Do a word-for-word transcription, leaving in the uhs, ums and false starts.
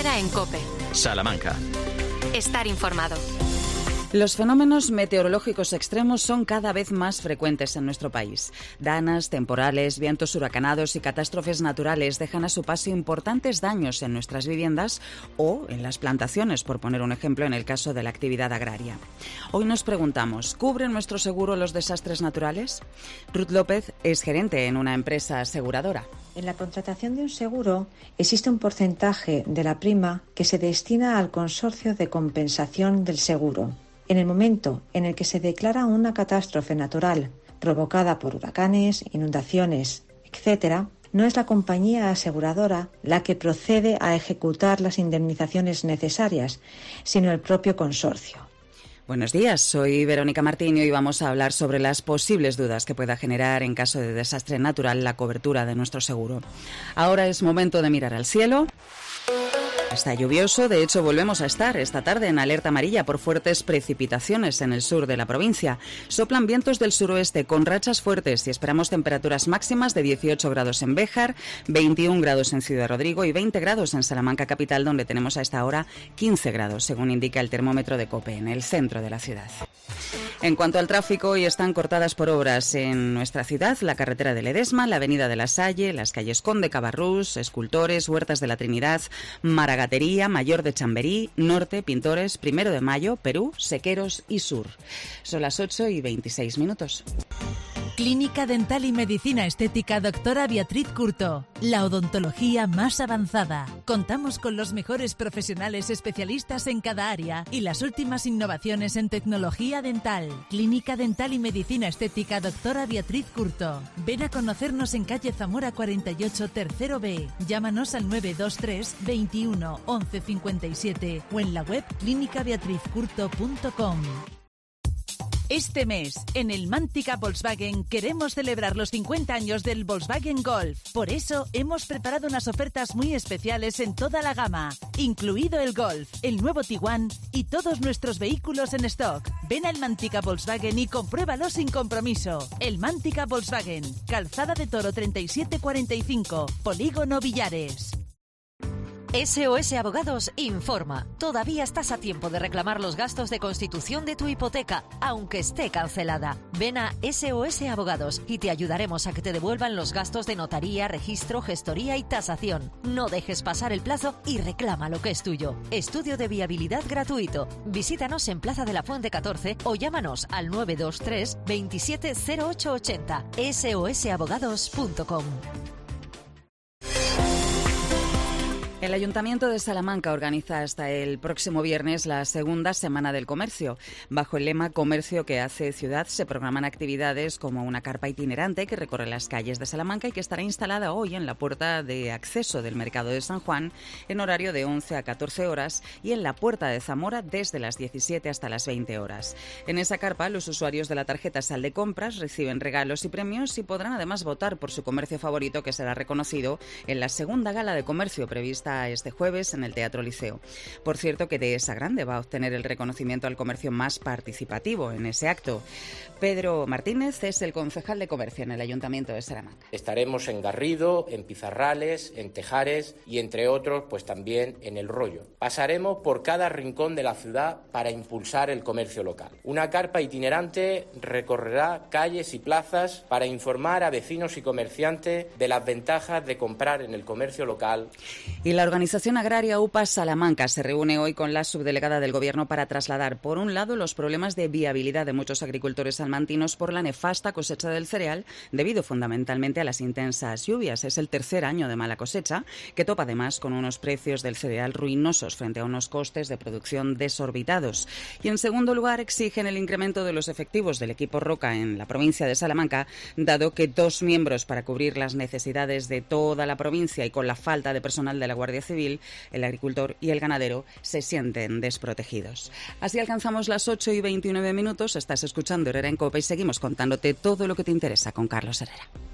Herrera en COPE. Salamanca. Estar informado. Los fenómenos meteorológicos extremos son cada vez más frecuentes en nuestro país. Danas, temporales, vientos huracanados y catástrofes naturales dejan a su paso importantes daños en nuestras viviendas o en las plantaciones, por poner un ejemplo en el caso de la actividad agraria. Hoy nos preguntamos, ¿cubre nuestro seguro los desastres naturales? Ruth López es gerente en una empresa aseguradora. En la contratación de un seguro existe un porcentaje de la prima que se destina al consorcio de compensación del seguro. En el momento en el que se declara una catástrofe natural provocada por huracanes, inundaciones, etcétera, no es la compañía aseguradora la que procede a ejecutar las indemnizaciones necesarias, sino el propio consorcio. Buenos días, soy Verónica Martín y hoy vamos a hablar sobre las posibles dudas que pueda generar en caso de desastre natural la cobertura de nuestro seguro. Ahora es momento de mirar al cielo. Está lluvioso, de hecho volvemos a estar esta tarde en alerta amarilla por fuertes precipitaciones en el sur de la provincia. Soplan vientos del suroeste con rachas fuertes y esperamos temperaturas máximas de dieciocho grados en Béjar, veintiún grados en Ciudad Rodrigo y veinte grados en Salamanca capital, donde tenemos a esta hora quince grados, según indica el termómetro de COPE, en el centro de la ciudad. En cuanto al tráfico, hoy están cortadas por obras en nuestra ciudad la carretera de Ledesma, la avenida de la Salle, las calles Conde Cabarrús, Escultores, Huertas de la Trinidad, Maragatería, Mayor de Chamberí, Norte, Pintores, Primero de Mayo, Perú, Sequeros y Sur. Son las ocho y veintiséis minutos. Clínica Dental y Medicina Estética Doctora Beatriz Curto. La odontología más avanzada. Contamos con los mejores profesionales especialistas en cada área y las últimas innovaciones en tecnología dental. Clínica Dental y Medicina Estética Doctora Beatriz Curto. Ven a conocernos en calle Zamora cuarenta y ocho, tercero B. Llámanos al nueve dos tres, veintiuno, once cincuenta y siete o en la web clínica beatriz curto punto com. Este mes, en el Mántica Volkswagen, queremos celebrar los cincuenta años del Volkswagen Golf. Por eso, hemos preparado unas ofertas muy especiales en toda la gama, incluido el Golf, el nuevo Tiguan y todos nuestros vehículos en stock. Ven al Mántica Volkswagen y compruébalo sin compromiso. El Mántica Volkswagen, Calzada de Toro treinta y siete cuarenta y cinco, Polígono Villares. S O S Abogados informa. Todavía estás a tiempo de reclamar los gastos de constitución de tu hipoteca, aunque esté cancelada. Ven a S O S Abogados y te ayudaremos a que te devuelvan los gastos de notaría, registro, gestoría y tasación. No dejes pasar el plazo y reclama lo que es tuyo. Estudio de viabilidad gratuito. Visítanos en Plaza de la Fuente catorce o llámanos al nueve dos tres, veintisiete cero ocho ochenta. S O S abogados punto com. El Ayuntamiento de Salamanca organiza hasta el próximo viernes la segunda Semana del Comercio. Bajo el lema Comercio que hace ciudad se programan actividades como una carpa itinerante que recorre las calles de Salamanca y que estará instalada hoy en la puerta de acceso del Mercado de San Juan en horario de once a catorce horas y en la puerta de Zamora desde las diecisiete hasta las veinte horas. En esa carpa los usuarios de la tarjeta Sal de Compras reciben regalos y premios y podrán además votar por su comercio favorito, que será reconocido en la segunda gala de comercio prevista este jueves en el Teatro Liceo. Por cierto, que Dehesa Grande va a obtener el reconocimiento al comercio más participativo en ese acto. Pedro Martínez es el concejal de comercio en el Ayuntamiento de Salamanca. Estaremos en Garrido, en Pizarrales, en Tejares y entre otros, pues también en El Rollo. Pasaremos por cada rincón de la ciudad para impulsar el comercio local. Una carpa itinerante recorrerá calles y plazas para informar a vecinos y comerciantes de las ventajas de comprar en el comercio local. Y la organización agraria U P A Salamanca se reúne hoy con la subdelegada del Gobierno para trasladar, por un lado, los problemas de viabilidad de muchos agricultores salmantinos por la nefasta cosecha del cereal, debido fundamentalmente a las intensas lluvias. Es el tercer año de mala cosecha, que topa además con unos precios del cereal ruinosos frente a unos costes de producción desorbitados. Y en segundo lugar, exigen el incremento de los efectivos del equipo Roca en la provincia de Salamanca, dado que dos miembros para cubrir las necesidades de toda la provincia y con la falta de personal de la Guardia Civil, el agricultor y el ganadero se sienten desprotegidos. Así alcanzamos las ocho y veintinueve minutos. Estás escuchando Herrera en COPE y seguimos contándote todo lo que te interesa con Carlos Herrera.